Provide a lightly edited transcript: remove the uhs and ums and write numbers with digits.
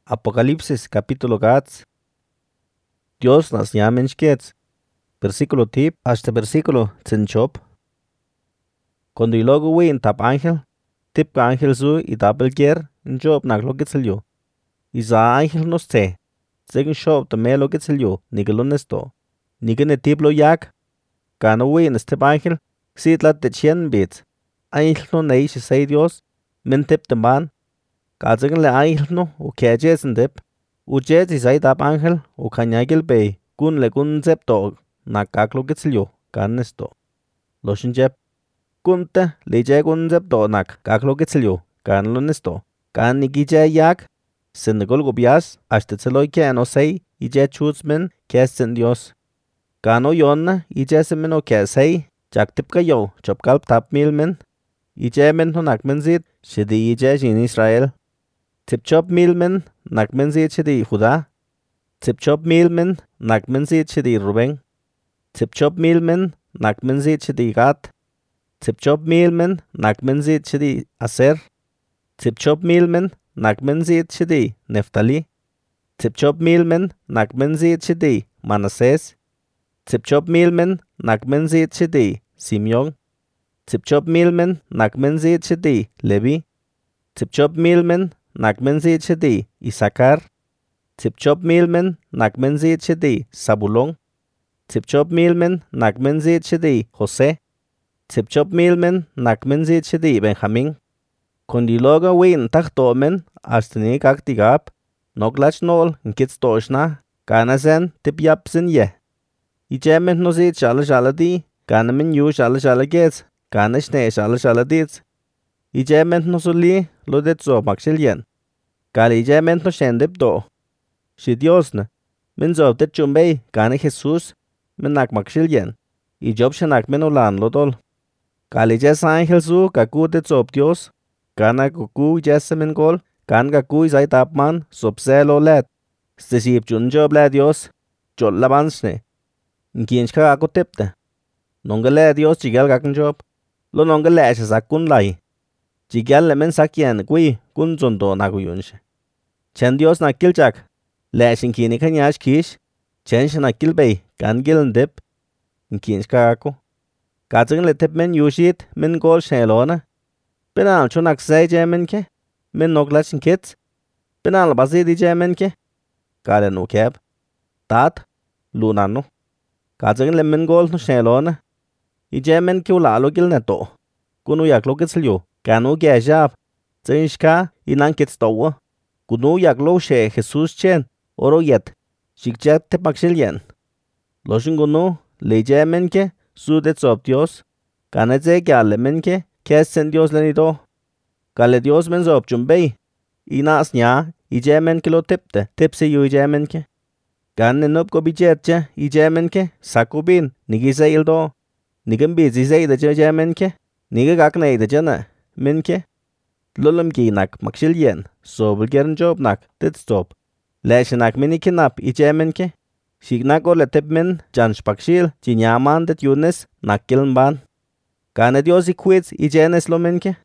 Apocalipsis capítulo 4. Dios nas yamen xquets. Versículo tip hasta versículo tsinchop. Cuando ilogo win tap ángel, tip ángel zu y tapel gier, njob nak lo gitzelyo. Isa ángel nos te, zegin shob ta me lo gitzelyo, nigelunesto. Nigene tip lo yak, gana win tip ángel, sidlat de chien bit. Ángel no neish say Dios, min tip de man. Gazegen le ángel no, u kejes en tip. U jes isay tap ángel, u kanyagil bay, gun le gun zep dog, nak gak lo gitzelyo, ganesto. Loshin jep. Gunte le je gun zep do nak gak lo gitzelyo, gan lo nesto. Gan ni gije yak, sin de golgo bias, hasta tseloy ke no say, ije chutzmen, kes sin Dios. Gano yonna, ije semen o ke say, jak tip kayo, chop kalp tap mil men. Ije men no nak men zit, shidi ije jin Israel. Tip chop mil men, nak men zit shidi Juda. Tip chop mil men, nak men zit shidi Ruben. Tip chop mil men, nak men zit shidi Gad. Tip chop mil men, nak men zit shidi Aser. Tip chop mil men, nak men zit shidi Neftali. Tip chop mil men, nak men zit shidi Manases. Tip chop mil men, nak men zit shidi Simeon. Tip chop mil men, nak men zit shidi Levi. Tip chop mil men, nak men zit shidi Isakar. Tip chop mil men, nak men zit shidi Sabulon. Tip chop mil men, nak men zit shidi Jose. Tip chop mil men, nak men zit shidi Benjamin. Kundi loga win tak to men, hasta ni kak tigap, noglach nol, nkits toshna, gana zen, tip yap sin ye. Ije men no zit shala di, gana men yu shala gets, gana shne shala dits. Ije men no suli, lo det zo makshil yen. Gali ije men no shendip do. Shi Dios na, men zo det chumbay, gana Jesus, men nak makshil yen. Ijob shanak men ulan lo dol. Gali jes ángel zu, gaku det zob Dios. Gana kuku jesse men gol, gan gaku izay tapman, sobse lo let. Stesib chun job le Dios, jol labansne. Nkin shka ako tipte. Nonga le Dios chigel gakan job. Lo nonga le shazak kun lai. Chigel le men sakyen gui, kun zondo nagu yunshe. Chen Dios na kiljak. Le shinkini kanyash kish. Chen shana kilbay, gan gilan dip. Nkin shka ako. Gazing le tip men yushit, men gol shelona. Benal chunak say jamen ke. Men noglachin kits. Benal bazidi jamen ke. Gale no keb. Tat. Lunano. Gazing le men gol no shelona. I jamen ke ulalo gil neto. Gunu yak lo gitzelyo. Ganu gejab. Zinshka inan kits towa. Gunu yak lo she Jesus chen. Oro yet. Shikjat te makshilyen. Loshin gunu le jamen ke. Sudet sob Dios. Ganeze gale men ke. Kes sen Dios lenido. Gale Dios men zob chumbay. Inas nya. Ije men ke lo tipte. Tipse yu ije men ke. Ganne nup go bijetche. Ije men ke. Sakubin. Nigi se ildo. Nigam bizi se ida ije men ke. Niga gakne ida jana. Men ke. Lulum gi nak makshil yen. Sobul gern job nak. Tit stop. Leshe nak mini kinap ije men ke. Shignak o le tip men. Jan shpakshil. Jinyaman det yunes. Nak kiln ban. Gane Dios ikwits ijenes lo men ke.